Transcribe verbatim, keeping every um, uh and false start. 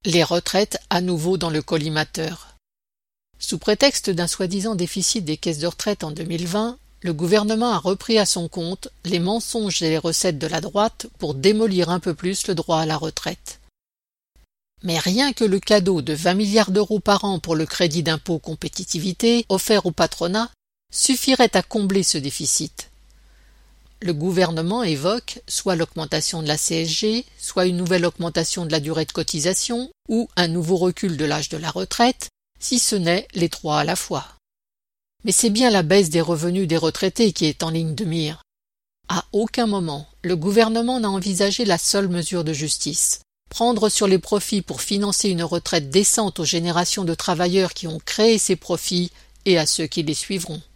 Les retraites à nouveau dans le collimateur. Sous prétexte d'un soi-disant déficit des caisses de retraite en deux mille vingt, le gouvernement a repris à son compte les mensonges et les recettes de la droite pour démolir un peu plus le droit à la retraite. Mais rien que le cadeau de vingt milliards d'euros par an pour le crédit d'impôt compétitivité offert au patronat suffirait à combler ce déficit. Le gouvernement évoque soit l'augmentation de la C S G, soit une nouvelle augmentation de la durée de cotisation ou un nouveau recul de l'âge de la retraite, si ce n'est les trois à la fois. Mais c'est bien la baisse des revenus des retraités qui est en ligne de mire. À aucun moment, le gouvernement n'a envisagé la seule mesure de justice. Prendre sur les profits pour financer une retraite décente aux générations de travailleurs qui ont créé ces profits et à ceux qui les suivront.